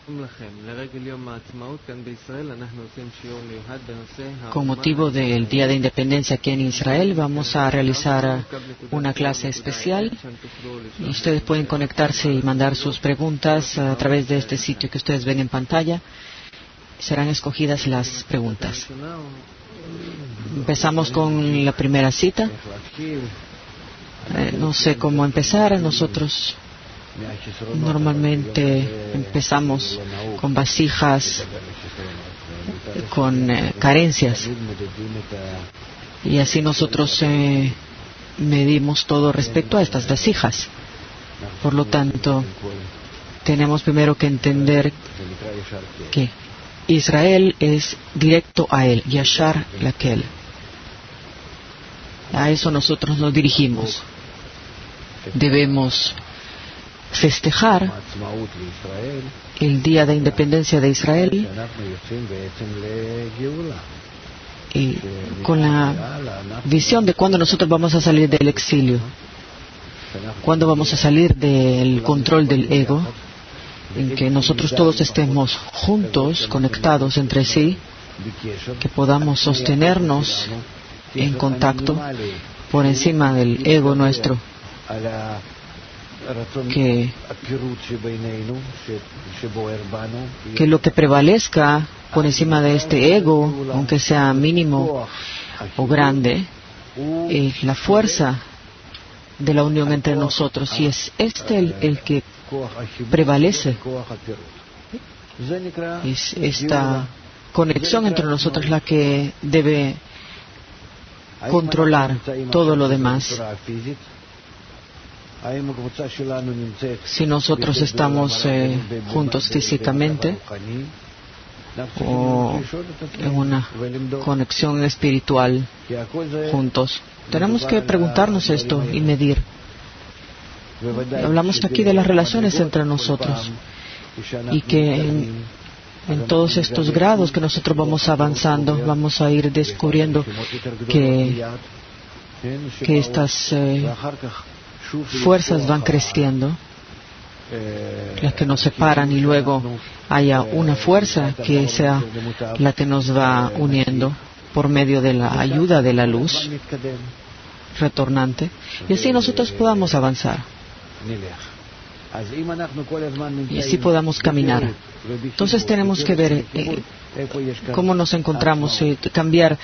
Con motivo del Día de Independencia aquí en Israel, vamos a realizar una clase especial. Y ustedes pueden conectarse y mandar sus preguntas a través de este sitio que ustedes ven en pantalla. Serán escogidas las preguntas. Empezamos con la primera cita. No sé cómo empezar. Nosotros normalmente empezamos con vasijas, con carencias, y así nosotros medimos todo respecto a estas vasijas. Por lo tanto, tenemos primero que entender que Israel es directo a él, Yashar Lakel. A eso nosotros nos dirigimos. Debemos festejar el Día de Independencia de Israel y con la visión de cuándo nosotros vamos a salir del exilio, cuándo vamos a salir del control del ego, en que nosotros todos estemos juntos, conectados entre sí, que podamos sostenernos en contacto por encima del ego nuestro, que lo que prevalezca por encima de este ego, aunque sea mínimo o grande, es la fuerza de la unión entre nosotros, y es el que prevalece. Es esta conexión entre nosotros la que debe controlar todo lo demás. Si nosotros estamos juntos físicamente o en una conexión espiritual juntos, tenemos que preguntarnos esto y medir. Hablamos aquí de las relaciones entre nosotros, y que en todos estos grados que nosotros vamos avanzando, vamos a ir descubriendo que estas fuerzas van creciendo, las que nos separan, y luego haya una fuerza que sea la que nos va uniendo por medio de la ayuda de la luz retornante, y así nosotros podamos avanzar y así podamos caminar. Entonces tenemos que ver cómo nos encontramos, cambiar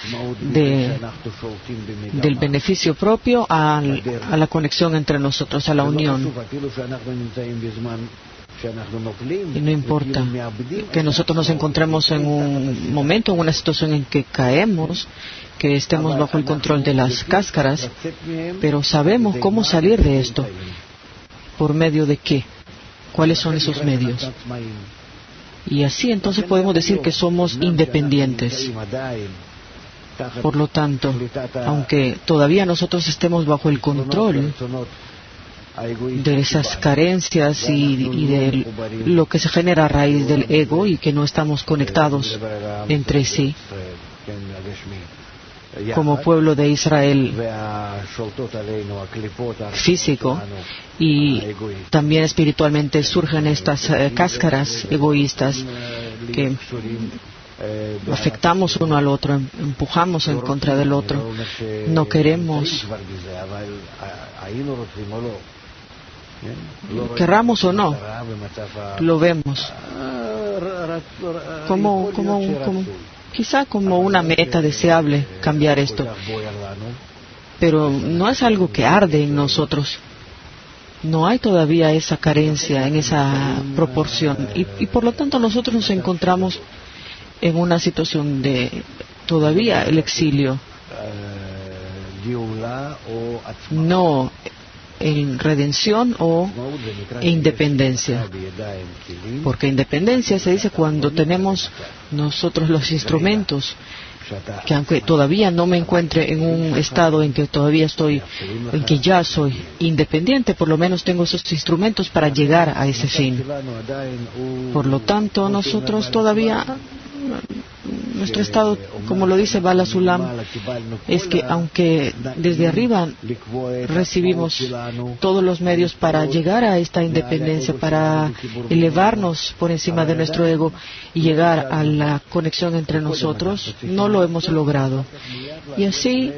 del beneficio propio a la conexión entre nosotros, a la unión. Y no importa que nosotros nos encontremos en un momento, en una situación en que caemos, que estemos bajo el control de las cáscaras, pero sabemos cómo salir de esto. ¿Por medio de qué? ¿Cuáles son esos medios? Y así entonces podemos decir que somos independientes. Por lo tanto, aunque todavía nosotros estemos bajo el control de esas carencias y de lo que se genera a raíz del ego, y que no estamos conectados entre sí como pueblo de Israel físico, y también espiritualmente surgen estas cáscaras egoístas que afectamos uno al otro, empujamos en contra del otro. No queremos, querramos o no, lo vemos quizá como una meta deseable cambiar esto, pero no es algo que arde en nosotros. No hay todavía esa carencia en esa proporción, y por lo tanto nosotros nos encontramos en una situación de todavía el exilio, no en redención o independencia, porque independencia se dice cuando tenemos nosotros los instrumentos, que aunque todavía no me encuentre en un estado en que todavía en que ya soy independiente, por lo menos tengo esos instrumentos para llegar a ese fin. Por lo tanto, nosotros todavía Nuestro estado, como lo dice Bala Sulam, es que aunque desde arriba recibimos todos los medios para llegar a esta independencia, para elevarnos por encima de nuestro ego y llegar a la conexión entre nosotros, no lo hemos logrado. Y así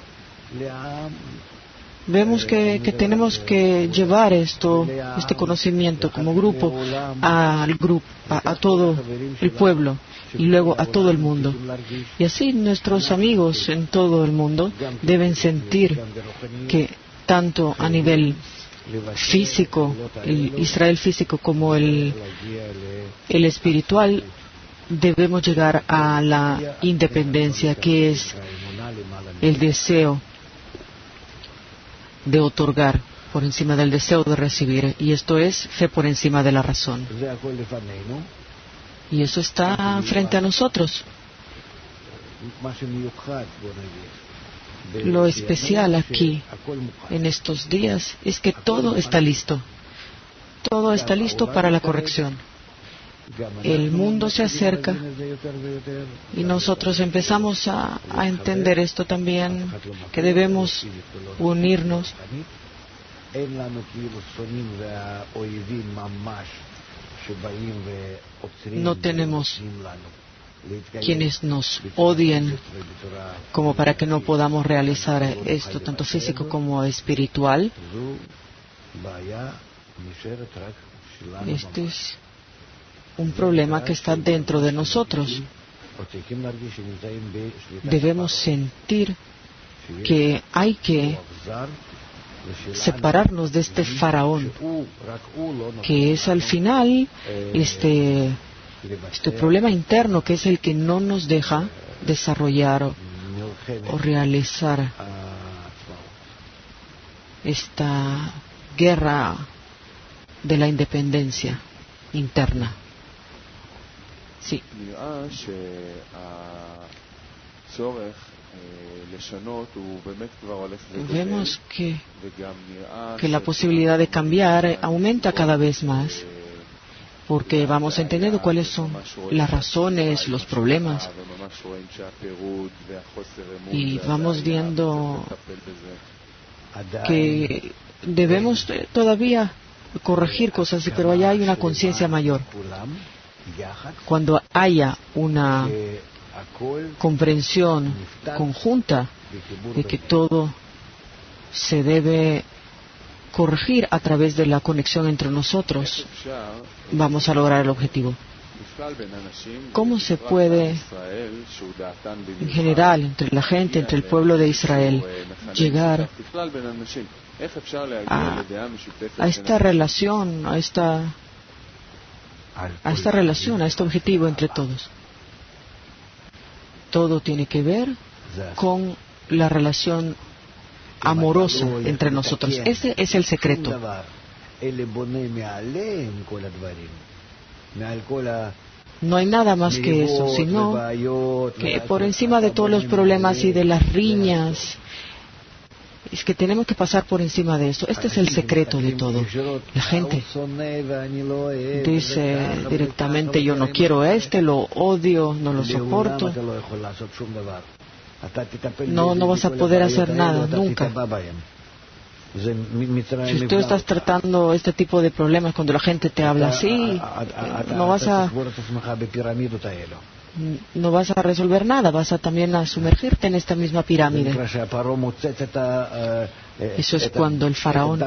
vemos que tenemos que llevar este conocimiento como grupo a todo el pueblo y luego a todo el mundo. Y así nuestros amigos en todo el mundo deben sentir que tanto a nivel físico, el Israel físico, como el espiritual, debemos llegar a la independencia, que es el deseo de otorgar por encima del deseo de recibir, y esto es fe por encima de la razón. Y eso está frente a nosotros. Lo especial aquí, en estos días, es que todo está listo. Todo está listo para la corrección. El mundo se acerca y nosotros empezamos a entender esto también, que debemos unirnos. No tenemos quienes nos odien como para que no podamos realizar esto, tanto físico como espiritual. Este es un problema que está dentro de nosotros. Debemos sentir que hay que separarnos de este faraón, que es al final este problema interno, que es el que no nos deja desarrollar o realizar esta guerra de la independencia interna. Sí. Vemos que la posibilidad de cambiar aumenta cada vez más, porque vamos entendiendo cuáles son las razones, los problemas, y vamos viendo que debemos todavía corregir cosas, pero allá hay una conciencia mayor. Cuando haya una comprensión conjunta de que todo se debe corregir a través de la conexión entre nosotros, vamos a lograr el objetivo. ¿Cómo se puede, en general, entre la gente, entre el pueblo de Israel, llegar a esta relación, a este objetivo entre todos? Todo tiene que ver con la relación amorosa entre nosotros. Ese es el secreto. No hay nada más que eso, sino que por encima de todos los problemas y de las riñas, es que tenemos que pasar por encima de eso. Este es el secreto de todo. La gente dice directamente: yo no quiero lo odio, no lo soporto. No vas a poder hacer nada, nunca. Si tú estás tratando este tipo de problemas cuando la gente te habla así, no vas a resolver nada, vas a también a sumergirte en esta misma pirámide. Eso es cuando el faraón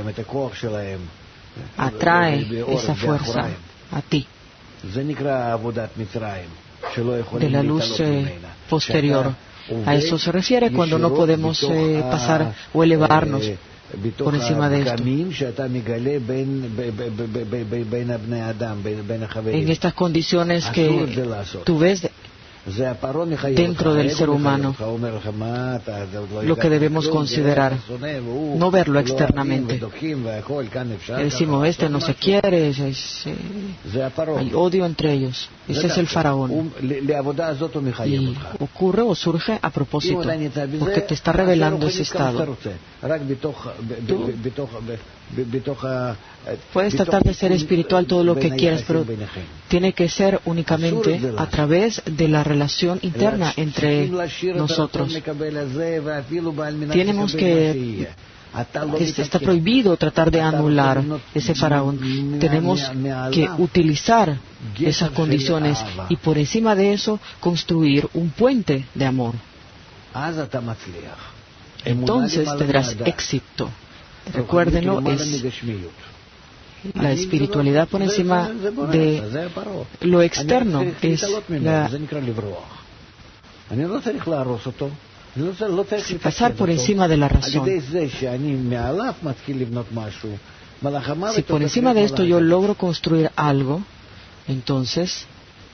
atrae esa fuerza a ti de la luz posterior. A eso se refiere cuando no podemos pasar o elevarnos por encima de esto. En estas condiciones que tú ves dentro del ser humano, lo que debemos considerar, no verlo externamente. Decimos: no se quiere, hay odio entre ellos. Ese es el faraón. Y ocurre o surge a propósito, porque te está revelando ese estado. Puedes tratar de ser espiritual todo lo que quieras, pero tiene que ser únicamente a través de la relación interna entre nosotros. Tenemos que está prohibido tratar de anular ese faraón. Tenemos que utilizar esas condiciones y por encima de eso construir un puente de amor. Entonces tendrás éxito. Recuérdenlo, es la espiritualidad por encima de lo externo. Es pasar por encima de la razón. Si por encima de esto yo logro construir algo, entonces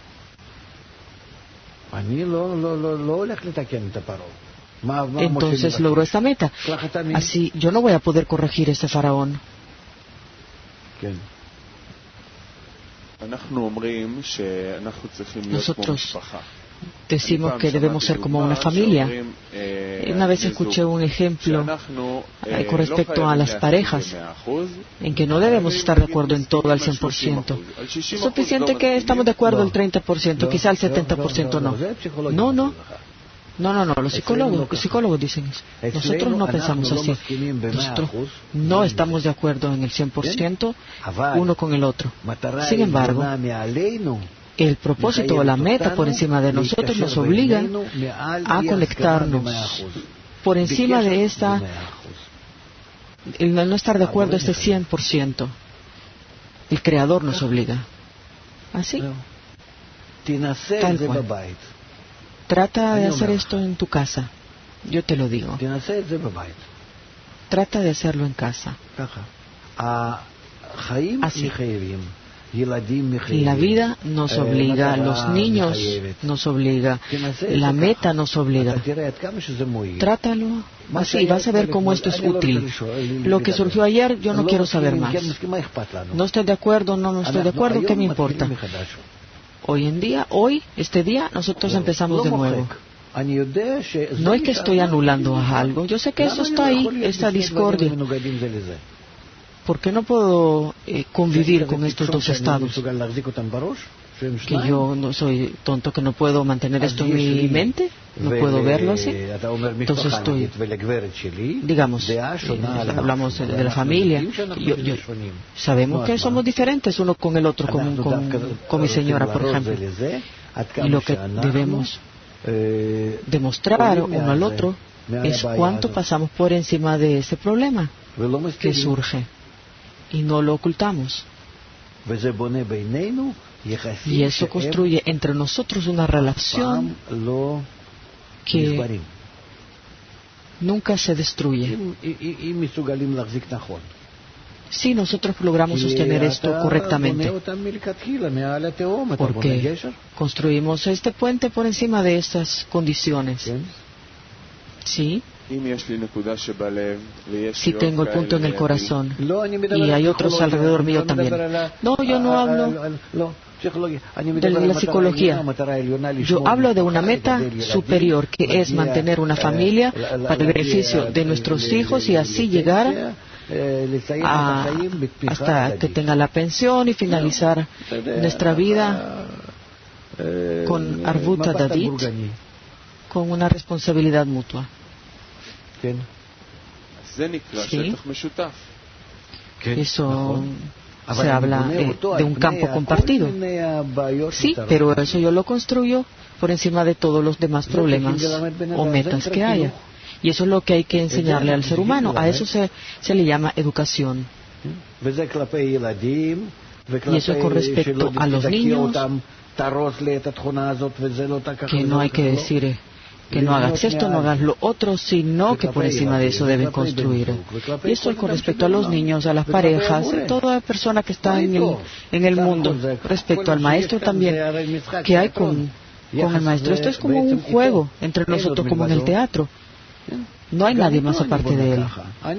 logro esta meta. Así yo no voy a poder corregir ese faraón. Nosotros decimos que debemos ser como una familia. Una vez escuché un ejemplo con respecto a las parejas, en que no debemos estar de acuerdo en todo al 100%. Es suficiente que estamos de acuerdo al 30%, quizá al 70% no. No, los psicólogos dicen eso. Nosotros no pensamos así. Nosotros no estamos de acuerdo en el 100% uno con el otro. Sin embargo, el propósito o la meta por encima de nosotros nos obliga a conectarnos por encima de esta, el no estar de acuerdo este 100%. El Creador nos obliga. Así. Tal cual. Trata de hacer esto en tu casa. Yo te lo digo. Trata de hacerlo en casa. Así. La vida nos obliga, los niños nos obliga, la meta nos obliga. Trátalo así, vas a ver cómo esto es útil. Lo que surgió ayer, yo no quiero saber más. No estoy de acuerdo, no estoy de acuerdo, ¿qué me importa? Este día, nosotros empezamos de nuevo. No es que estoy anulando algo, yo sé que eso está ahí, esta discordia. ¿Por qué no puedo convivir con estos dos estados? Que yo no soy tonto, que no puedo mantener esto en mi mente, no puedo verlo así. Entonces hablamos de la familia. Sabemos que somos diferentes uno con el otro, con mi señora, por ejemplo. Y lo que debemos demostrar uno al otro es cuánto pasamos por encima de ese problema que surge. Y no lo ocultamos. Y eso construye entre nosotros una relación que nunca se destruye. Si nosotros logramos sostener esto correctamente, porque construimos este puente por encima de estas condiciones. ¿Sí? Si tengo el punto en el corazón y hay otros alrededor mío también. No, yo no hablo de la psicología. Yo hablo de una meta superior, que es mantener una familia para el beneficio de nuestros hijos y así llegar hasta que tenga la pensión y finalizar nuestra vida con Arvut Hadadit, con una responsabilidad mutua. Sí. Eso se habla de un campo compartido. Sí, pero eso yo lo construyo por encima de todos los demás problemas o metas que haya. Y eso es lo que hay que enseñarle al ser humano. A eso se le llama educación. Y eso es con respecto a los niños, que no hay que decir que no hagas esto, no hagas lo otro, sino que por encima de eso deben construir. Y esto es con respecto a los niños, a las parejas, a toda persona que está en el mundo. Respecto al maestro también, que hay con el maestro. Esto es como un juego entre nosotros, como en el teatro. No hay nadie más aparte de él.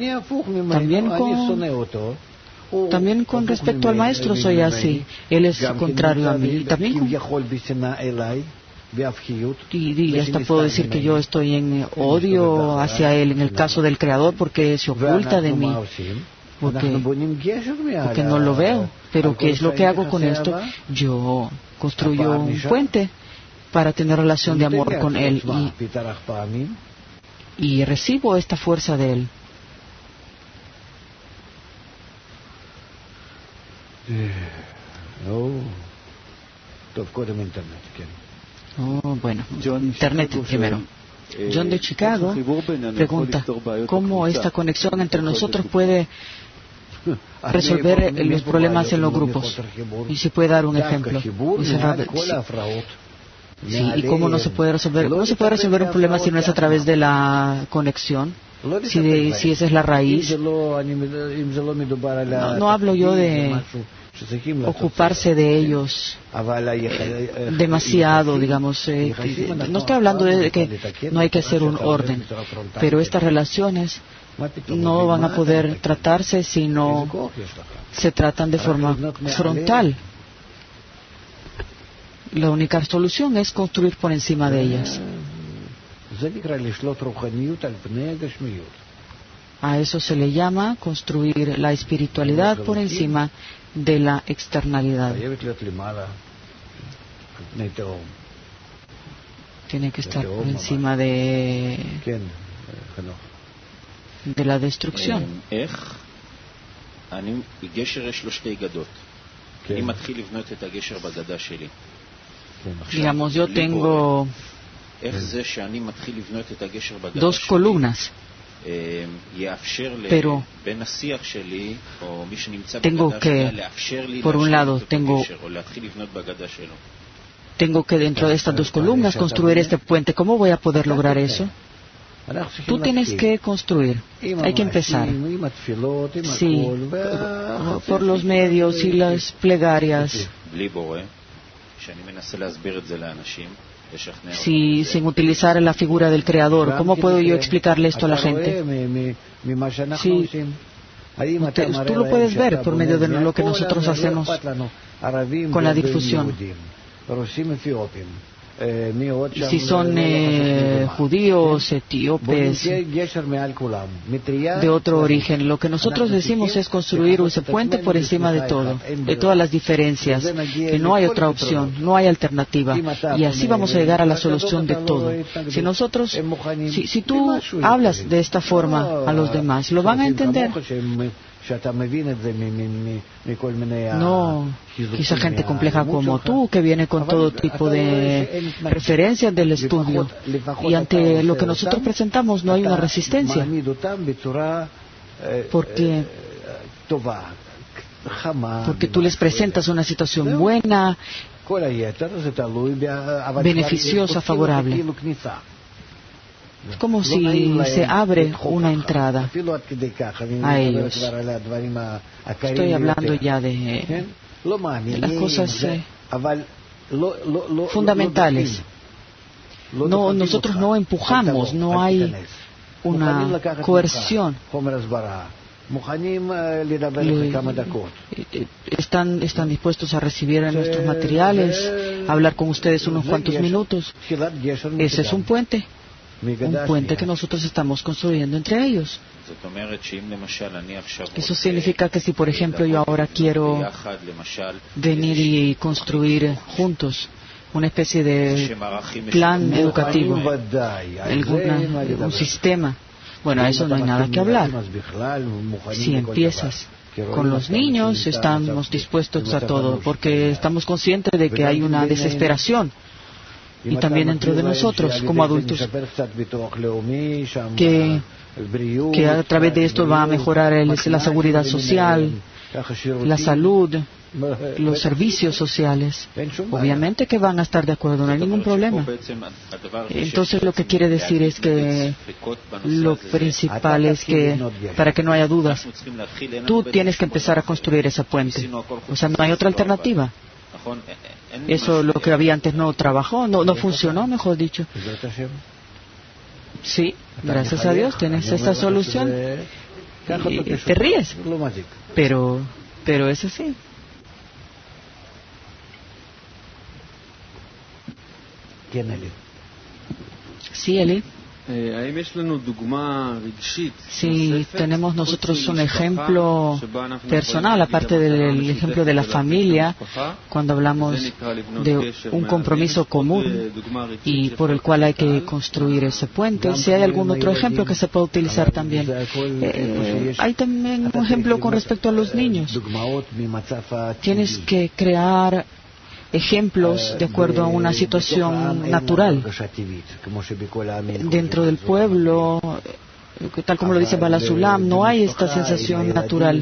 También con respecto al maestro soy así. Él es contrario a mí. Y hasta puedo decir que yo estoy en odio hacia él en el caso del Creador, porque se oculta de mí, porque no lo veo. Pero ¿qué es lo que hago con esto? Yo construyo un puente para tener relación de amor con Él. Y recibo esta fuerza de Él. Bueno, Internet primero. John de Chicago pregunta cómo esta conexión entre nosotros puede resolver los problemas en los grupos. Y si puede dar un ejemplo. Dice Robert, sí, ¿y cómo no se puede resolver? ¿Cómo se puede resolver un problema si no es a través de la conexión? Si esa es la raíz. No hablo yo de ocuparse de ellos demasiado, digamos. No estoy hablando de que no hay que hacer un orden, pero estas relaciones no van a poder tratarse si no se tratan de forma frontal. La única solución es construir por encima de ellas. A eso se le llama construir la espiritualidad por encima de la externalidad. Tiene que estar por encima de la destrucción. Digamos, yo tengo 2 columnas, pero tengo que, por un lado, tengo que dentro de estas 2 columnas construir este puente. ¿Cómo voy a poder lograr eso? Tú tienes que construir, hay que empezar. Sí, por los medios y las plegarias. Sí, sin utilizar la figura del Creador. ¿Cómo puedo yo explicarle esto a la gente? Sí, tú lo puedes ver por medio de lo que nosotros hacemos con la difusión. Si son judíos, etíopes, de otro origen, lo que nosotros decimos es construir ese puente por encima de todo, de todas las diferencias, que no hay otra opción, no hay alternativa, y así vamos a llegar a la solución de todo. Si tú hablas de esta forma a los demás, lo van a entender. No, quizá gente compleja como tú, que viene con todo tipo de referencias del estudio, y ante lo que nosotros presentamos no hay una resistencia, porque tú les presentas una situación buena, beneficiosa, favorable. Es como si se abre una entrada a ellos. Estoy hablando ya de las cosas fundamentales. No, nosotros no empujamos, no hay una coerción. Están dispuestos a recibir nuestros materiales, a hablar con ustedes unos cuantos minutos. Ese es un puente que nosotros estamos construyendo entre ellos. Eso significa que si, por ejemplo, yo ahora quiero venir y construir juntos una especie de plan educativo, un sistema, bueno, a eso no hay nada que hablar. Si empiezas con los niños, estamos dispuestos a todo, porque estamos conscientes de que hay una desesperación. Y también dentro de nosotros, como adultos, que a través de esto va a mejorar la seguridad social, la salud, los servicios sociales. Obviamente que van a estar de acuerdo, no hay ningún problema. Entonces lo que quiere decir es que lo principal es que, para que no haya dudas, tú tienes que empezar a construir ese puente. O sea, no hay otra alternativa. Eso, lo que había antes, no trabajó, no funcionó, mejor dicho. Sí, gracias a Dios tienes esta solución y te ríes, pero es así. ¿Quién, Eli? Sí, Eli. Si tenemos nosotros un ejemplo personal, aparte del ejemplo de la familia, cuando hablamos de un compromiso común y por el cual hay que construir ese puente, si hay algún otro ejemplo que se pueda utilizar también. Hay también un ejemplo con respecto a los niños. Tienes que crear ejemplos de acuerdo a una situación natural dentro del pueblo, tal como lo dice Baal HaSulam. No hay esta sensación natural,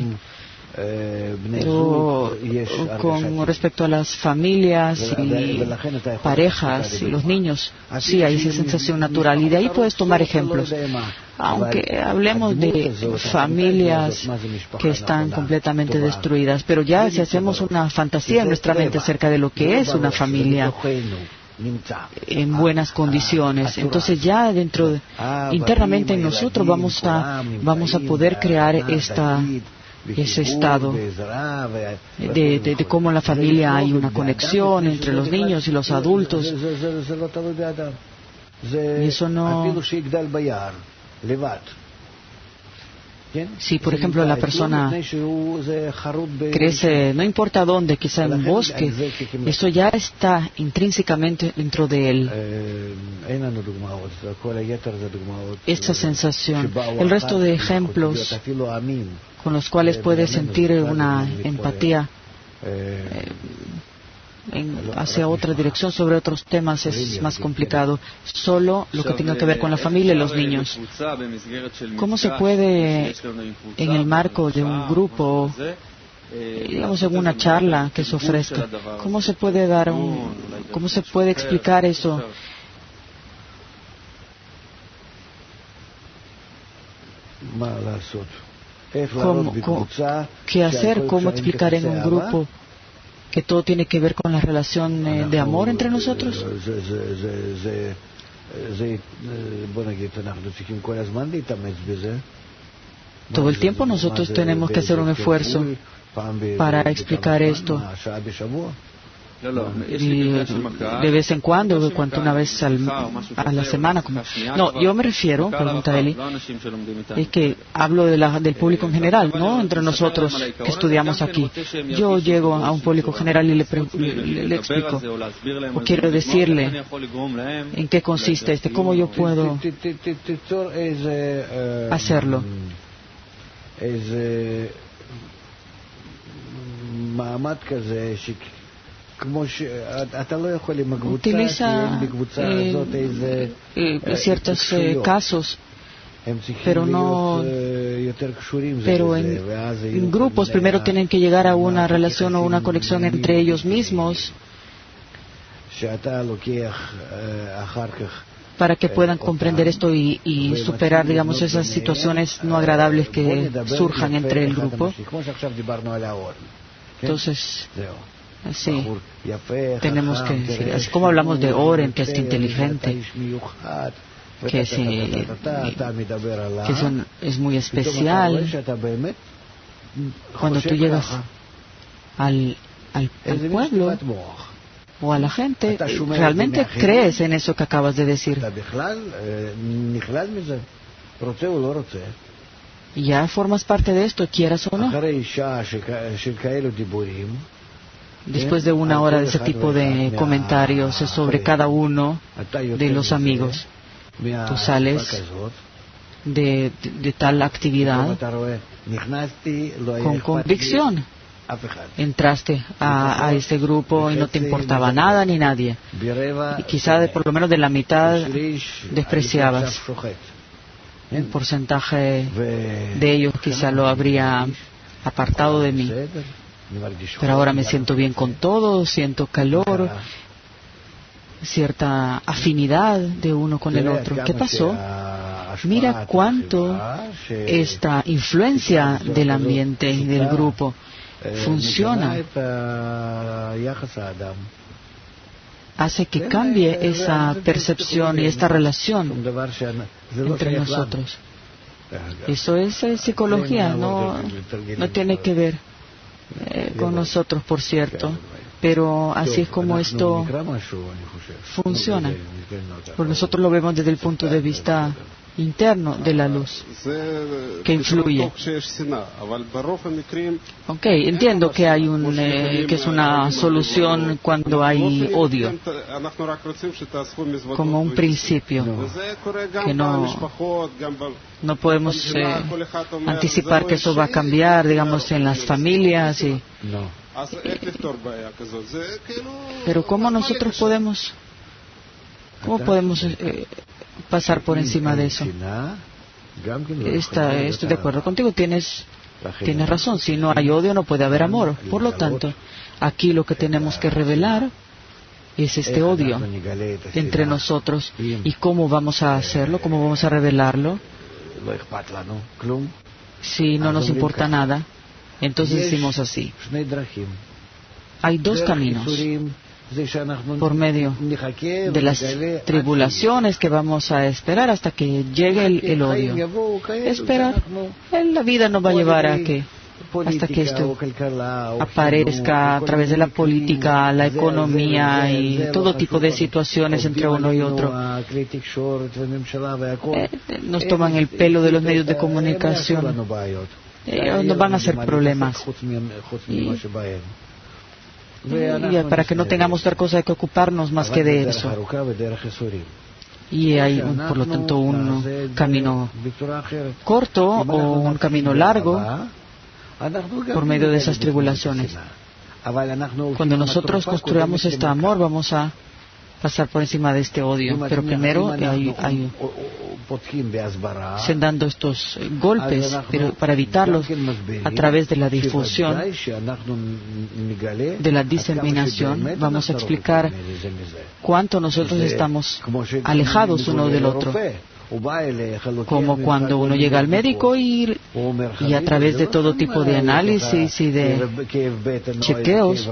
pero con respecto a las familias y parejas y los niños, sí hay esa sensación natural, y de ahí puedes tomar ejemplos. Aunque hablemos de familias que están completamente destruidas, pero ya si hacemos una fantasía en nuestra mente acerca de lo que es una familia en buenas condiciones, entonces ya internamente en nosotros vamos a poder crear ese estado de cómo en la familia hay una conexión entre los niños y los adultos. Y eso no... Si, por ejemplo, la persona crece, no importa dónde, quizá en un bosque, eso ya está intrínsecamente dentro de él. Esta sensación. El resto de ejemplos con los cuales puede sentir una empatía hacia otra dirección sobre otros temas es más complicado. Solo lo que tenga que ver con la familia y los niños. ¿Cómo se puede, en el marco de un grupo, digamos en una charla que se ofrezca, cómo se puede explicar eso? ¿Qué hacer? ¿Cómo explicar en un grupo que todo tiene que ver con la relación de amor entre nosotros? Todo el tiempo nosotros tenemos que hacer un esfuerzo para explicar esto. Y de vez en cuando, una vez a la semana. No, yo me refiero, pregunta Eli, es que hablo del público en general, no entre nosotros que estudiamos aquí. Yo llego a un público general y le explico, o quiero decirle en qué consiste cómo yo puedo hacerlo. Utiliza ciertos casos, pero en grupos primero tienen que llegar a una relación o una conexión entre ellos mismos para que puedan comprender esto y superar, digamos, esas situaciones no agradables que surjan entre el grupo. Entonces, sí, tenemos que decir, así como hablamos de Oren, que es inteligente, que es muy especial. Cuando tú llegas al pueblo o a la gente, realmente crees en eso que acabas de decir. Y ya formas parte de esto, quieras o no. Después de una hora de ese tipo de comentarios sobre cada uno de los amigos, tú sales de tal actividad con convicción. Entraste a ese grupo y no te importaba nada ni nadie. Y quizá por lo menos de la mitad despreciabas. Un porcentaje de ellos quizá lo habría apartado de mí. Pero ahora me siento bien con todo, siento calor, cierta afinidad de uno con el otro. ¿Qué pasó? Mira cuánto esta influencia del ambiente y del grupo funciona. Hace que cambie esa percepción y esta relación entre nosotros. Eso es psicología, no tiene que ver con nosotros, por cierto. Pero así es como esto funciona. Porque nosotros lo vemos desde el punto de vista interno de la luz que influye. Okay, entiendo que hay que es una solución cuando hay odio, como un principio, que no podemos anticipar que eso va a cambiar, digamos, en las familias y. Pero ¿cómo nosotros podemos pasar por encima de eso? Estoy de acuerdo contigo, tienes razón. Si no hay odio, no puede haber amor. Por lo tanto, aquí lo que tenemos que revelar es este odio entre nosotros. ¿Y cómo vamos a hacerlo? ¿Cómo vamos a revelarlo? Si no nos importa nada, entonces decimos así. Hay dos caminos. Por medio de las tribulaciones que vamos a esperar hasta que llegue el odio. Esperar. La vida nos va a llevar hasta que esto aparezca a través de la política, la economía y todo tipo de situaciones entre uno y otro. Nos toman el pelo de los medios de comunicación. Nos van a hacer problemas. Y para que no tengamos otra cosa que ocuparnos más que de eso. Y hay, por lo tanto, un camino corto o un camino largo por medio de esas tribulaciones. Cuando nosotros construyamos este amor, vamos a pasar por encima de este odio. Pero primero se han dado estos golpes, pero para evitarlos a través de la difusión, de la diseminación, vamos a explicar cuánto nosotros estamos alejados uno del otro. Como cuando uno llega al médico y a través de todo tipo de análisis y de chequeos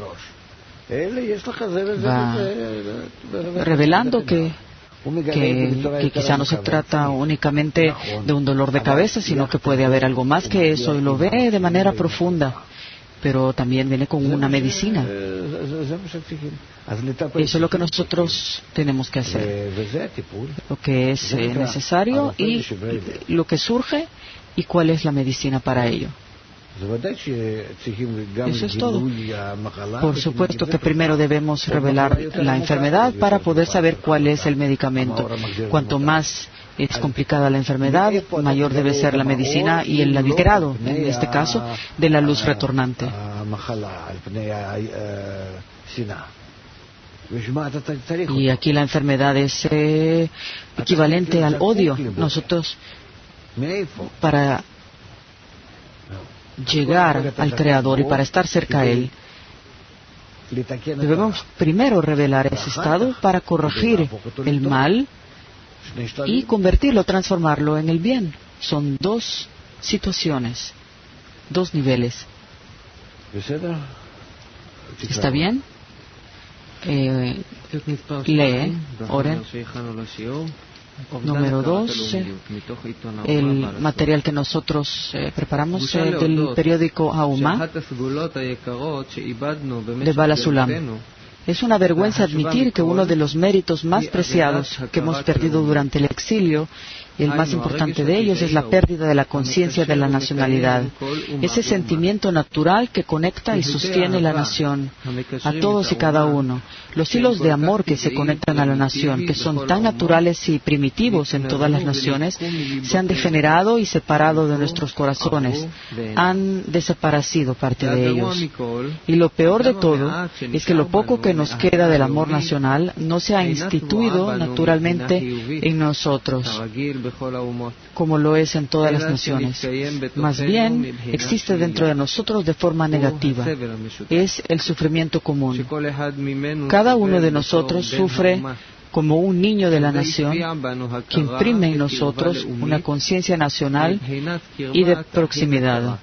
va revelando que quizá no se trata únicamente de un dolor de cabeza, sino que puede haber algo más que eso, y lo ve de manera profunda, pero también viene con una medicina. Eso es lo que nosotros tenemos que hacer, lo que es necesario y lo que surge y cuál es la medicina para ello. Eso es todo. Por supuesto que primero debemos revelar la enfermedad para poder saber cuál es el medicamento. Cuanto más es complicada la enfermedad, mayor debe ser la medicina y el grado, en este caso, de la luz retornante. Y aquí la enfermedad es equivalente al odio. Nosotros, para llegar al Creador y para estar cerca a Él, debemos primero revelar ese estado para corregir el mal y convertirlo, transformarlo en el bien. Son dos situaciones, dos niveles. ¿Está bien? Lee, Oren. Número 2, el material que nosotros preparamos del periódico Auma de Bala Sulam. Es una vergüenza admitir que uno de los méritos más preciados que hemos perdido durante el exilio, y el más importante de ellos, es la pérdida de la conciencia de la nacionalidad. Ese sentimiento natural que conecta y sostiene la nación, a todos y cada uno. Los hilos de amor que se conectan a la nación, que son tan naturales y primitivos en todas las naciones, se han degenerado y separado de nuestros corazones. Han desaparecido parte de ellos. Y lo peor de todo es que lo poco que nos queda del amor nacional no se ha instituido naturalmente en nosotros, como lo es en todas las naciones. Más bien, existe dentro de nosotros de forma negativa. Es el sufrimiento común. Cada uno de nosotros sufre como un niño de la nación que imprime en nosotros una conciencia nacional y de proximidad.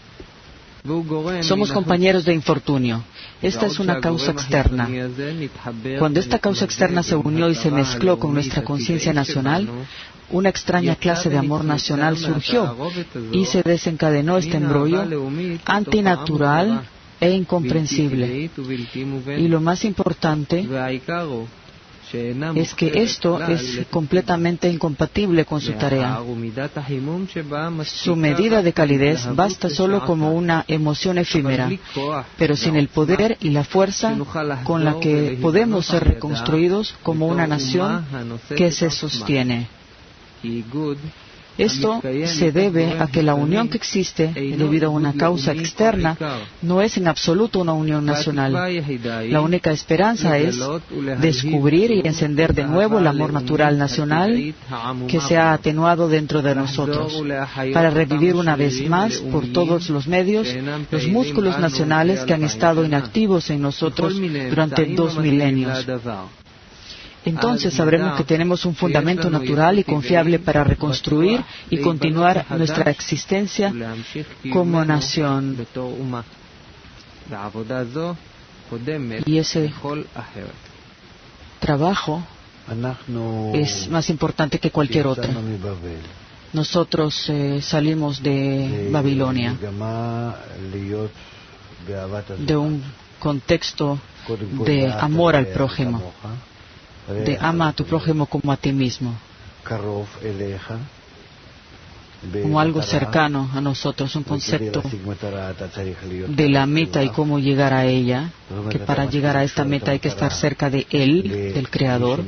Somos compañeros de infortunio. Esta es una causa externa. Cuando esta causa externa se unió y se mezcló con nuestra conciencia nacional, una extraña clase de amor nacional surgió y se desencadenó este embrollo antinatural e incomprensible. Y lo más importante es que esto es completamente incompatible con su tarea. Su medida de calidez basta solo como una emoción efímera, pero sin el poder y la fuerza con la que podemos ser reconstruidos como una nación que se sostiene. Esto se debe a que la unión que existe debido a una causa externa no es en absoluto una unión nacional. La única esperanza es descubrir y encender de nuevo el amor natural nacional que se ha atenuado dentro de nosotros, para revivir una vez más por todos los medios los músculos nacionales que han estado inactivos en nosotros durante 2 milenios. Entonces sabremos que tenemos un fundamento natural y confiable para reconstruir y continuar nuestra existencia como nación. Y ese trabajo es más importante que cualquier otro. Nosotros salimos de Babilonia, de un contexto de amor al prójimo, de ama a tu prójimo como a ti mismo, como algo cercano a nosotros, un concepto de la meta y cómo llegar a ella, que para llegar a esta meta hay que estar cerca de Él, del Creador,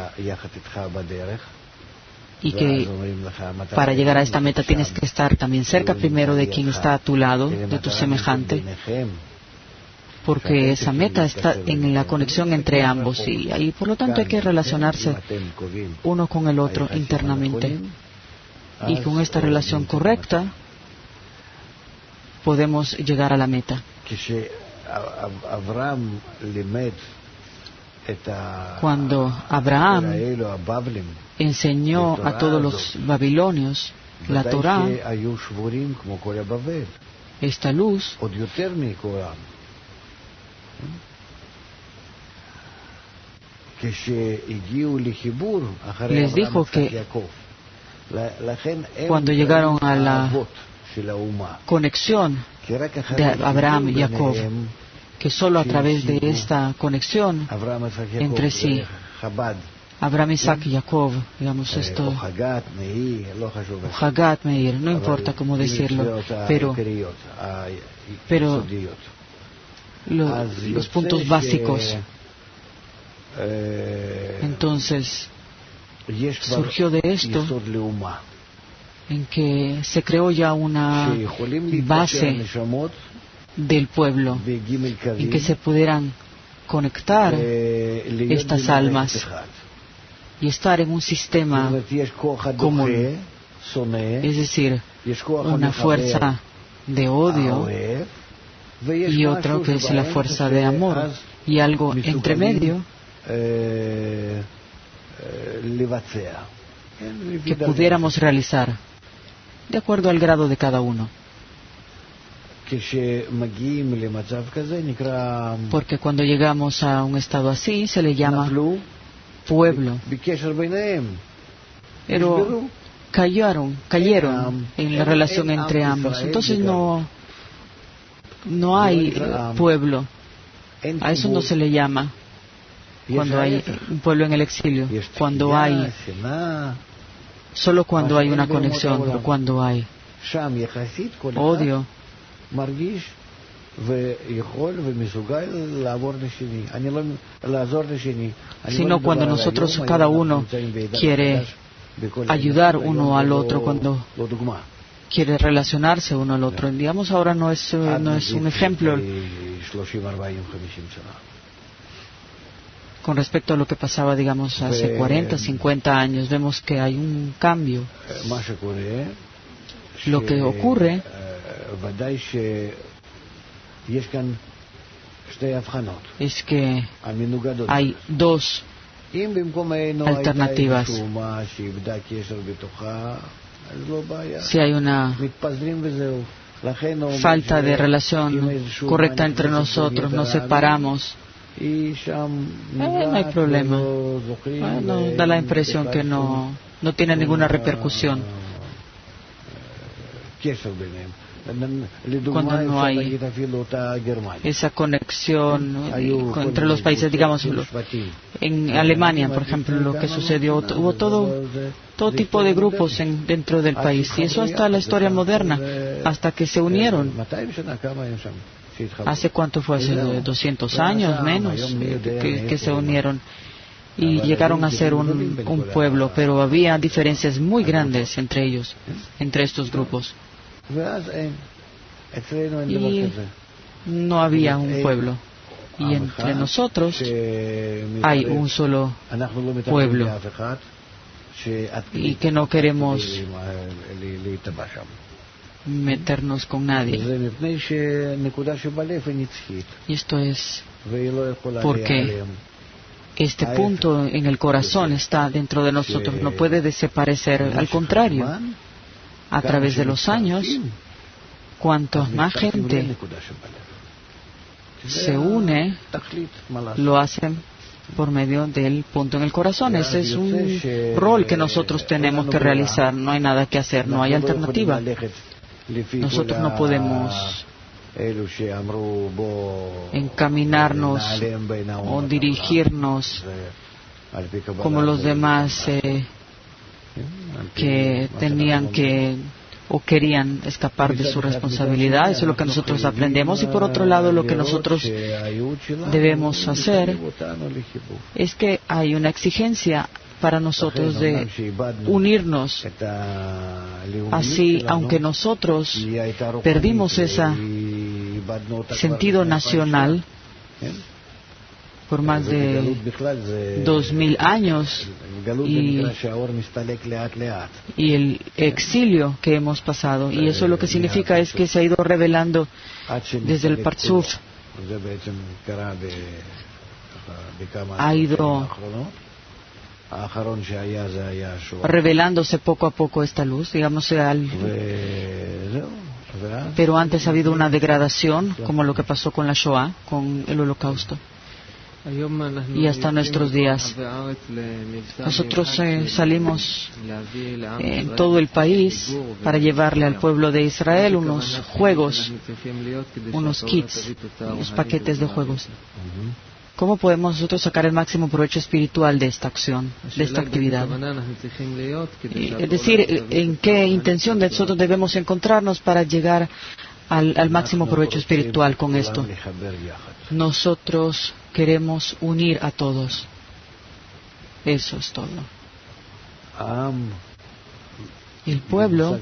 y que para llegar a esta meta tienes que estar también cerca primero de quien está a tu lado, de tu semejante, porque esa meta está en la conexión entre ambos y ahí por lo tanto hay que relacionarse uno con el otro internamente, y con esta relación correcta podemos llegar a la meta. Cuando Abraham enseñó a todos los babilonios la Torá, esta luz, les dijo que cuando llegaron a la conexión de Abraham y Jacob, que solo a través de esta conexión entre sí, Abraham, Isaac y Jacob, digamos esto, Hagat, Meir, no importa cómo decirlo, pero los puntos básicos. Entonces surgió de esto en que se creó ya una base del pueblo en que se pudieran conectar estas almas y estar en un sistema común, es decir, una fuerza de odio y otra que es la fuerza de amor, y algo entre medio que pudiéramos realizar de acuerdo al grado de cada uno. Porque cuando llegamos a un estado así se le llama pueblo, pero cayeron en la relación entre ambos. Entonces no hay pueblo. A eso no se le llama cuando hay un pueblo en el exilio. Solo cuando hay una conexión, pero cuando hay odio, sino cuando nosotros, cada uno quiere ayudar uno al otro, cuando quiere relacionarse uno al otro. Digamos, ahora no es un ejemplo con respecto a lo que pasaba, digamos, hace 40, 50 años. Vemos que hay un cambio. Lo que ocurre es que hay dos alternativas. Si hay una falta de relación correcta entre nosotros, nos separamos, no hay problema. Da la impresión que no tiene ninguna repercusión. cuando no hay esa conexión entre los países, digamos, en Alemania, por ejemplo, lo que sucedió, hubo todo tipo de grupos dentro del país, y eso hasta la historia moderna, hasta que se unieron. ¿Hace cuánto fue? Hace 200 años, menos, que se unieron y llegaron a ser un pueblo, pero había diferencias muy grandes entre ellos, entre estos grupos. Y no había un pueblo. Y entre nosotros hay un solo pueblo. Y que no queremos meternos con nadie. Y esto es porque este punto en el corazón está dentro de nosotros, no puede desaparecer. Al contrario, a través de los años, cuanto más gente se une, lo hacen por medio del punto en el corazón. Ese es un rol que nosotros tenemos que realizar. No hay nada que hacer, no hay alternativa. Nosotros no podemos encaminarnos o dirigirnos como los demás que tenían que o querían escapar de su responsabilidad. Eso es lo que nosotros aprendemos. Y por otro lado, lo que nosotros debemos hacer es que hay una exigencia para nosotros de unirnos. Así, aunque nosotros perdimos ese sentido nacional por más de 2000 años y el exilio que hemos pasado, y eso lo que significa es que se ha ido revelando desde el Parzuf, ha ido revelándose poco a poco esta luz, digamos, pero antes ha habido una degradación, como lo que pasó con la Shoah, con el Holocausto. Y hasta nuestros días nosotros salimos en todo el país para llevarle al pueblo de Israel unos juegos, unos kits, unos paquetes de juegos. ¿Cómo podemos nosotros sacar el máximo provecho espiritual de esta acción, de esta actividad? Es decir, ¿en qué intención nosotros debemos encontrarnos para llegar al máximo provecho espiritual con esto? Nosotros queremos unir a todos. Eso es todo. El pueblo,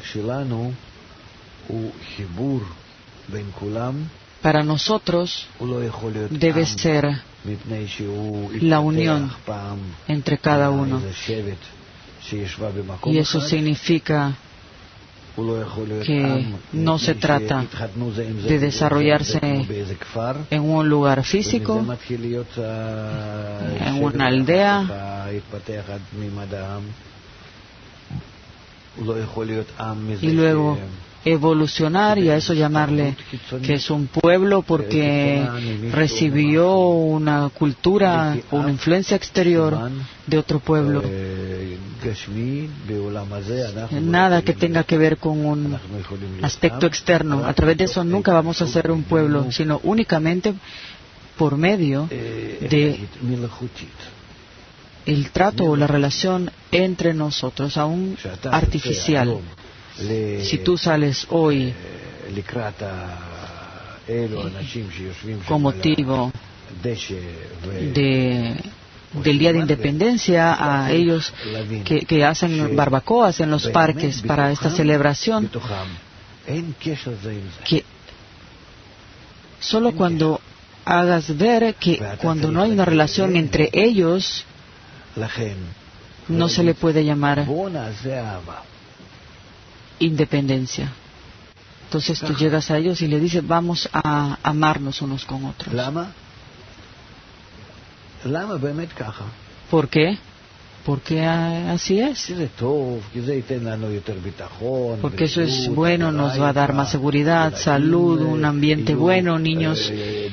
para nosotros, debe ser la unión entre cada uno. Y eso significa que no se trata de desarrollarse en un lugar físico, en una aldea, y luego evolucionar y a eso llamarle que es un pueblo porque recibió una cultura o una influencia exterior de otro pueblo. Nada que tenga que ver con un aspecto externo. A través de eso nunca vamos a ser un pueblo, sino únicamente por medio de el trato o la relación entre nosotros, aún artificial. Si tú sales hoy con motivo del Día de Independencia, a ellos que hacen barbacoas en los parques para esta celebración, que solo cuando hagas ver que cuando no hay una relación entre ellos, no se le puede llamar independencia. Entonces tú llegas a ellos y le dices, vamos a amarnos unos con otros. ¿Por qué? Porque así es. Porque eso es bueno, nos va a dar más seguridad, salud, un ambiente bueno, niños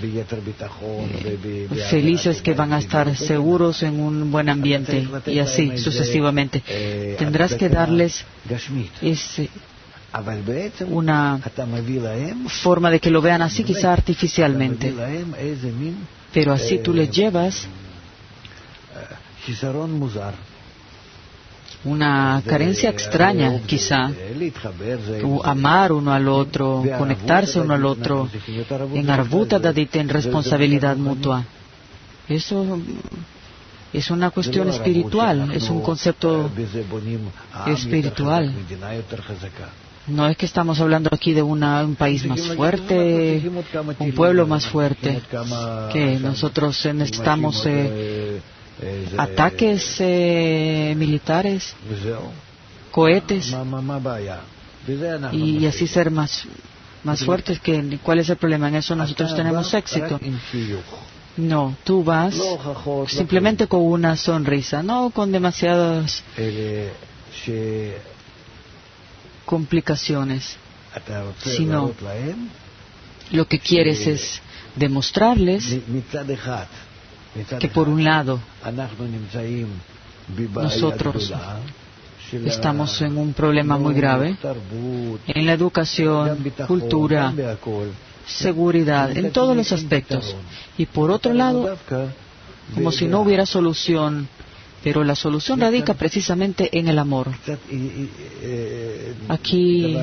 felices que van a estar seguros en un buen ambiente, y así sucesivamente. Tendrás que darles una forma de que lo vean así, quizá artificialmente. Pero así tú les llevas una carencia extraña, quizá, amar uno al otro, conectarse uno al otro, en arvut hadadit, en responsabilidad mutua. Eso es una cuestión espiritual, es un concepto espiritual. No es que estamos hablando aquí de un país más fuerte, un pueblo más fuerte, que nosotros necesitamos ataques militares, cohetes, y así ser más fuertes. ¿Cuál es el problema? En eso nosotros tenemos éxito. No, tú vas simplemente con una sonrisa, no con demasiadas complicaciones, sino lo que quieres es demostrarles que por un lado nosotros estamos en un problema muy grave en la educación, cultura, seguridad, en todos los aspectos, y por otro lado, como si no hubiera solución, pero la solución radica precisamente en el amor. Aquí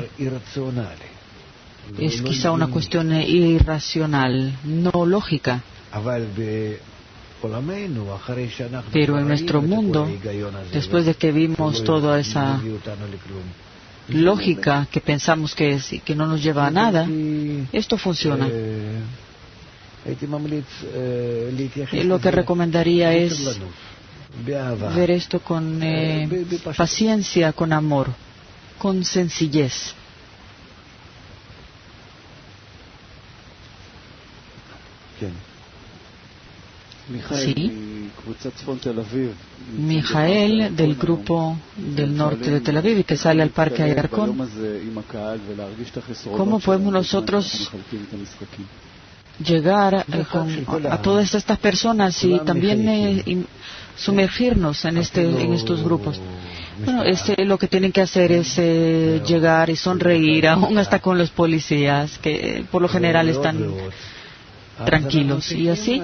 es quizá una cuestión irracional, no lógica. Pero en nuestro mundo, después de que vimos toda esa lógica que pensamos que es y que no nos lleva a nada, esto funciona. Lo que recomendaría es ver esto con paciencia, con amor, con sencillez. Sí. Mijael, del grupo del norte de Tel Aviv, y que sale al parque Ayarcón. ¿Cómo podemos nosotros llegar a todas estas personas y también sumergirnos en estos grupos? Bueno, lo que tienen que hacer es llegar y sonreír, aún hasta con los policías, que por lo general están tranquilos, y así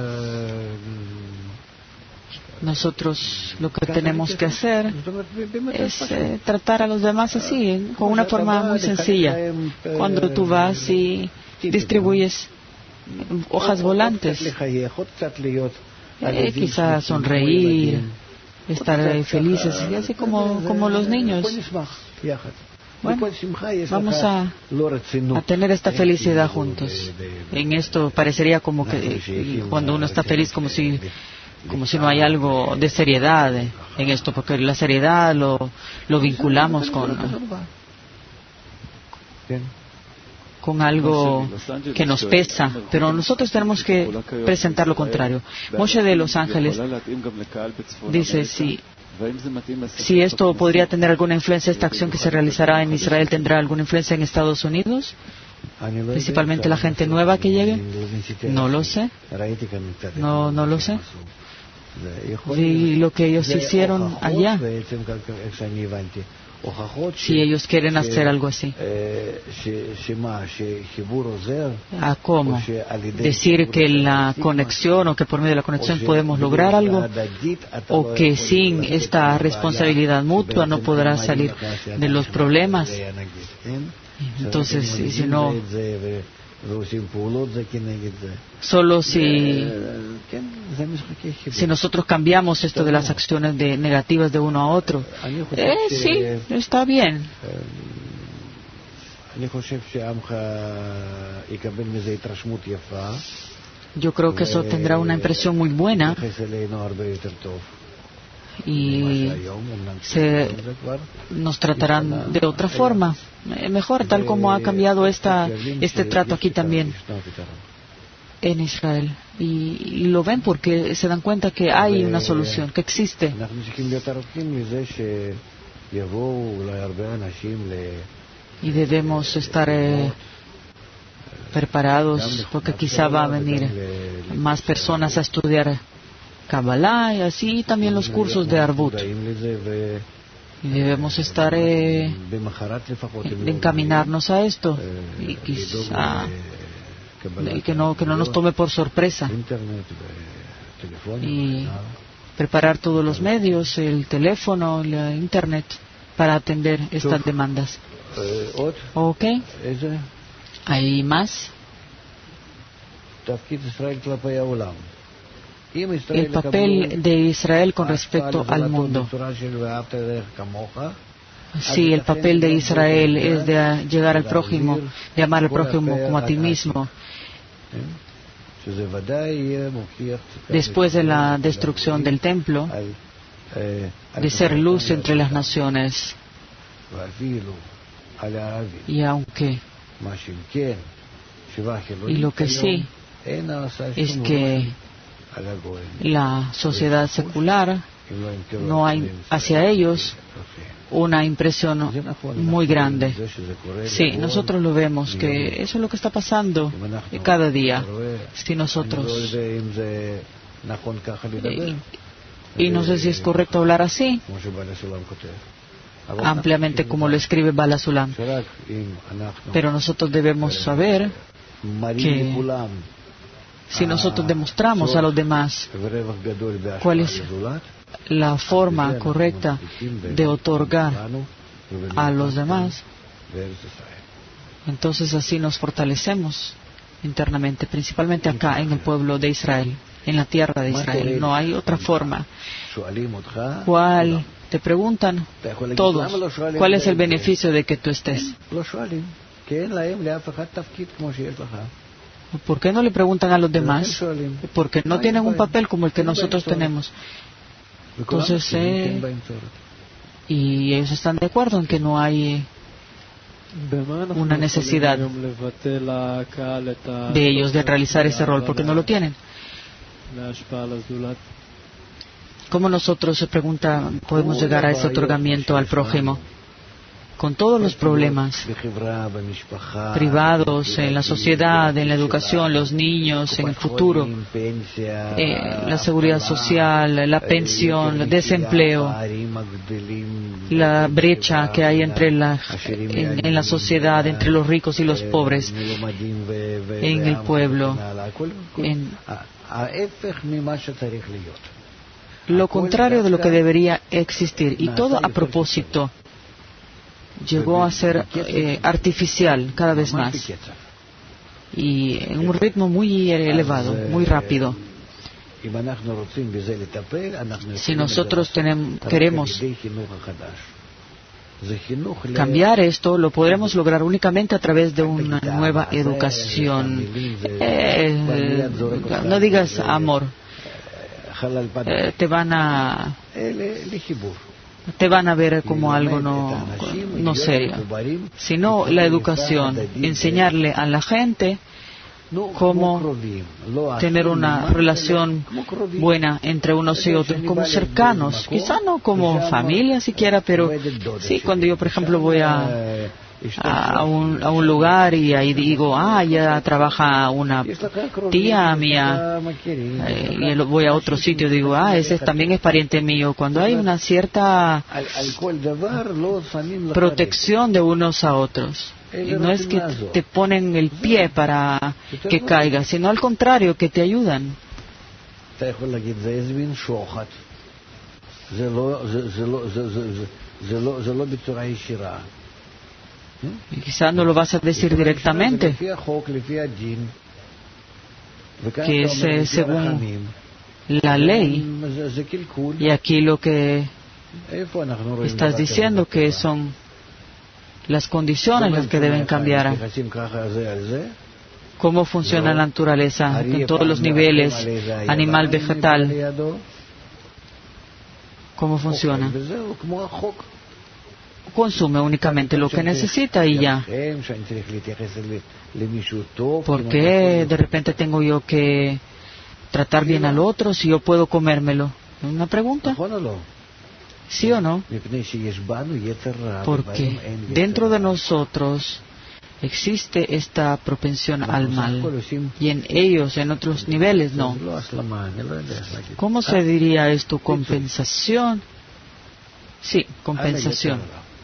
nosotros lo que tenemos que hacer es tratar a los demás así, con una forma muy sencilla. Cuando tú vas y distribuyes hojas volantes, quizás sonreír, estar felices, y así como los niños. Bueno, vamos a tener esta felicidad juntos. En esto parecería como que cuando uno está feliz, como si no hay algo de seriedad en esto, porque la seriedad lo vinculamos con algo que nos pesa, pero nosotros tenemos que presentar lo contrario. Moshe de Los Ángeles dice, si esto podría tener alguna influencia, esta acción que se realizará en Israel, ¿tendrá alguna influencia en Estados Unidos? Principalmente la gente nueva que llegue. No lo sé. No lo sé. Vi lo que ellos hicieron allá. Si ellos quieren hacer algo así. ¿A cómo? Decir que la conexión, o que por medio de la conexión podemos lograr algo, o que sin esta responsabilidad mutua no podrá salir de los problemas. Entonces, si no, solo si nosotros cambiamos esto de las acciones negativas de uno a otro, sí, está bien. Yo creo que eso tendrá una impresión muy buena y nos tratarán de otra forma, mejor, tal como ha cambiado este trato aquí también en Israel, y lo ven porque se dan cuenta que hay una solución, que existe. Y debemos estar preparados, porque quizá va a venir más personas a estudiar Kabbalah, y así también los cursos de Arvut. Y debemos estar encaminarnos a esto y quizá que no nos tome por sorpresa y preparar todos los medios, el teléfono, la internet para atender estas demandas. ¿Ok? ¿Hay más? El papel de Israel con respecto al mundo. Sí, el papel de Israel es de llegar al prójimo, de amar al prójimo como a ti mismo. Después de la destrucción del templo, de ser luz entre las naciones. Y lo que sí es que la sociedad secular no hay hacia ellos una impresión muy grande. Sí, nosotros lo vemos, que eso es lo que está pasando cada día. Si nosotros, y no sé si es correcto hablar así, ampliamente como lo escribe Bala Sulam, pero nosotros debemos saber que si nosotros demostramos a los demás cuál es la forma correcta de otorgar a los demás, entonces así nos fortalecemos internamente, principalmente acá en el pueblo de Israel, en la tierra de Israel. No hay otra forma. ¿Cuál? Te preguntan todos, ¿cuál es el beneficio de que tú estés? ¿Por qué no le preguntan a los demás? Porque no tienen un papel como el que nosotros tenemos. Entonces, y ellos están de acuerdo en que no hay una necesidad de ellos de realizar ese rol, porque no lo tienen. ¿Cómo nosotros, se pregunta, podemos llegar a ese otorgamiento al prójimo? Con todos los problemas privados en la sociedad, en la educación, los niños, en el futuro, la seguridad social, la pensión, el desempleo, la brecha que hay entre en la sociedad, entre los ricos y los pobres, en el pueblo, lo contrario de lo que debería existir, y todo a propósito. Llegó a ser artificial cada vez más y en un ritmo muy elevado, muy rápido. Si nosotros queremos cambiar esto, lo podremos lograr únicamente a través de una nueva educación. No digas amor, te van a ver como algo no serio, sino la educación, enseñarle a la gente cómo tener una relación buena entre unos y otros, como cercanos, quizá no como familia siquiera, pero sí, cuando yo, por ejemplo, voy a un lugar y ahí digo, ya trabaja una tía mía, y voy a otro sitio y digo, ese también es pariente mío. Cuando hay una cierta protección de unos a otros, y no es que te ponen el pie para que caigas, sino al contrario, que te ayudan. Y quizás no lo vas a decir directamente, que es según la ley, y aquí lo que estás diciendo que son las condiciones las que deben cambiar. ¿Cómo funciona la naturaleza en todos los niveles, animal, vegetal? ¿Cómo funciona? Consume únicamente lo que necesita y ya. ¿Por qué de repente tengo yo que tratar bien al otro si yo puedo comérmelo? ¿Una pregunta? ¿Sí o no? Porque dentro de nosotros existe esta propensión al mal y en ellos, en otros niveles, no. ¿Cómo se diría esto? Compensación. Sí, compensación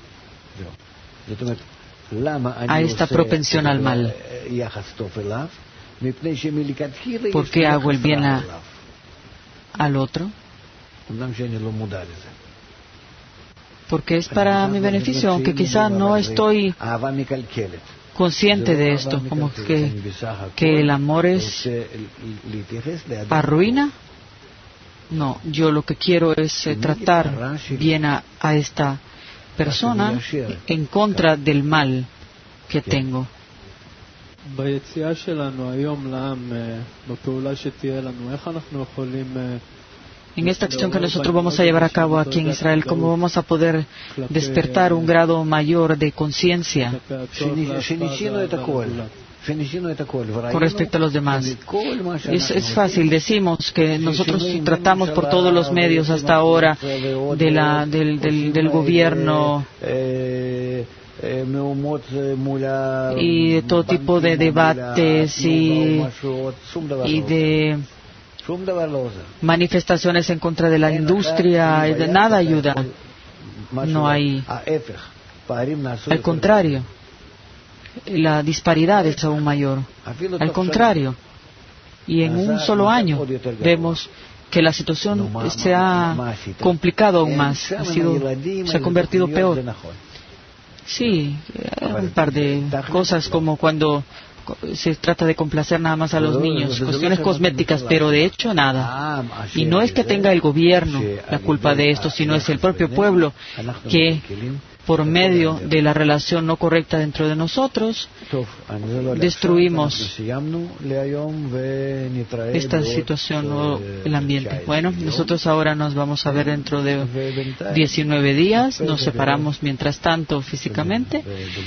a esta propensión al mal. ¿Por qué hago el bien al otro? Porque es para mi beneficio, aunque quizá no estoy consciente de esto, como que el amor arruina. No, yo lo que quiero es tratar bien a esta persona en contra del mal que tengo. En esta acción que nosotros vamos a llevar a cabo aquí en Israel, ¿cómo vamos a poder despertar un grado mayor de conciencia con respecto a los demás? Es fácil, decimos que nosotros tratamos por todos los medios hasta ahora del gobierno y de todo tipo de debates y de manifestaciones en contra de la industria, y de nada ayuda. No hay. Al contrario, la disparidad es aún mayor. Al contrario, y en un solo año vemos que la situación se ha complicado aún más, se ha convertido peor. Sí, un par de cosas como cuando se trata de complacer nada más a los niños, cuestiones cosméticas, pero de hecho nada. Y no es que tenga el gobierno la culpa de esto, sino es el propio pueblo que, por medio de la relación no correcta dentro de nosotros, destruimos esta situación o el ambiente. Bueno, nosotros ahora nos vamos a ver dentro de 19 días, nos separamos mientras tanto físicamente,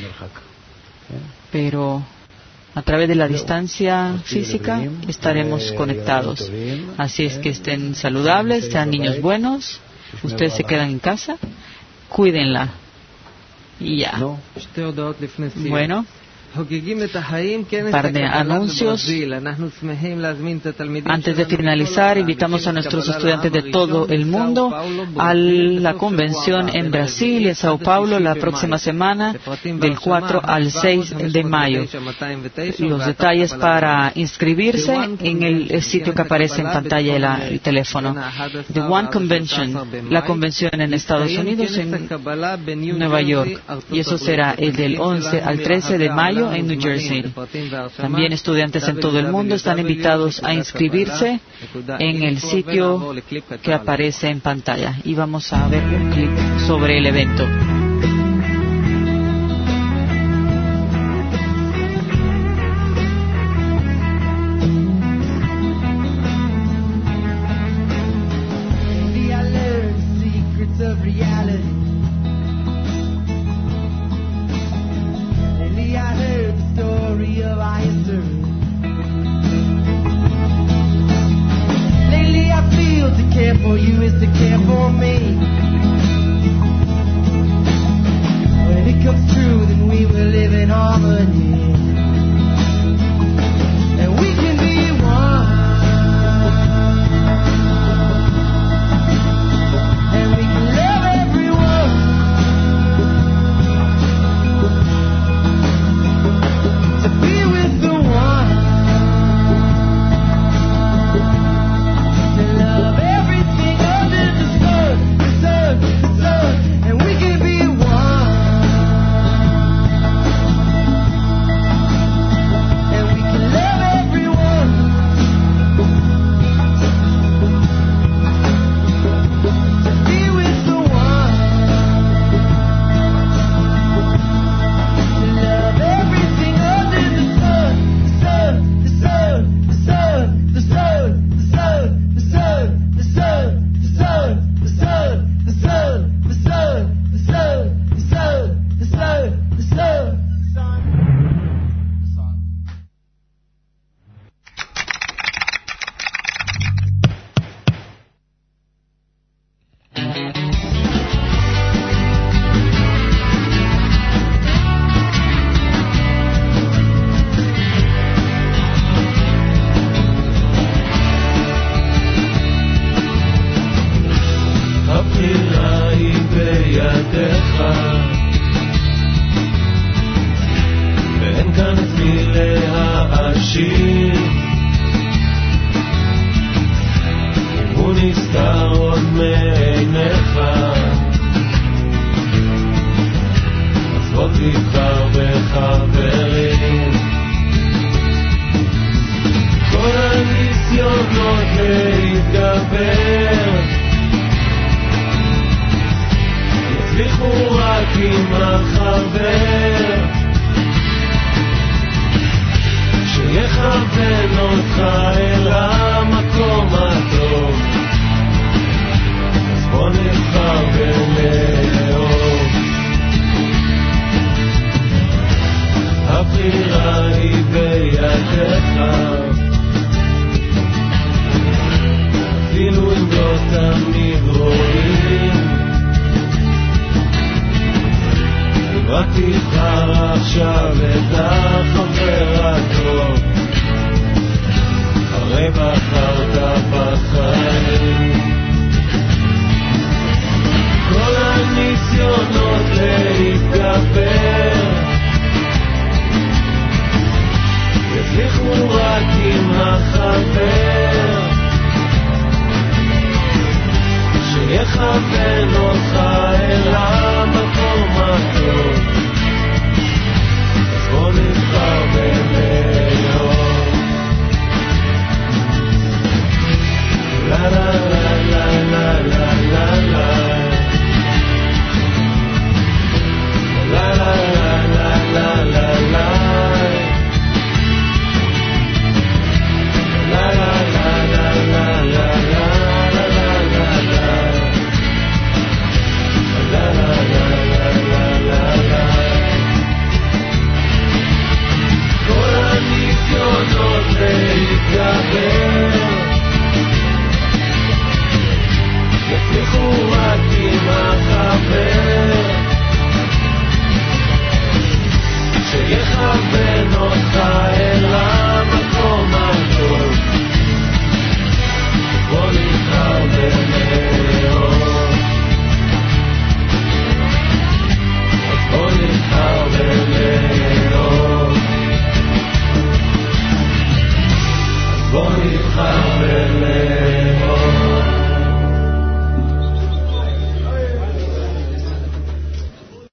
pero a través de la distancia física estaremos conectados. Así es que estén saludables, sean niños buenos, ustedes se quedan en casa, cuídenla. Y ya. Bueno, un par de anuncios. Antes de finalizar, invitamos a nuestros estudiantes de todo el mundo a la convención en Brasil y en Sao Paulo la próxima semana, del 4 al 6 de mayo. Los detalles para inscribirse en el sitio que aparece en pantalla el teléfono. The One Convention, la convención en Estados Unidos, en Nueva York. Y eso será el del 11 al 13 de mayo en New Jersey. También estudiantes en todo el mundo están invitados a inscribirse en el sitio que aparece en pantalla. Y vamos a ver un clip sobre el evento. Love everything under the sun. בידיך, ואין כאן את מי להאשים. אם הוא נסתר עוד מעיניך, אז בוא תבחר בחברים. כל הניסיונות להתגבר יצליחו רק עם החבר שיכוון אותך אל המקום הטוב. אז בוא נבחר ולאהוב. הבחירה היא בידיך, אפילו אם לא תמיד רואים. רק תבחר עכשיו את החבר הטוב, הרי בחרת בחיים. כל הניסיונות להתגבר יצליחו רק עם החבר שיכוון אותך אל המקום הטוב. אז בוא נבחר ולאהוב. לה לה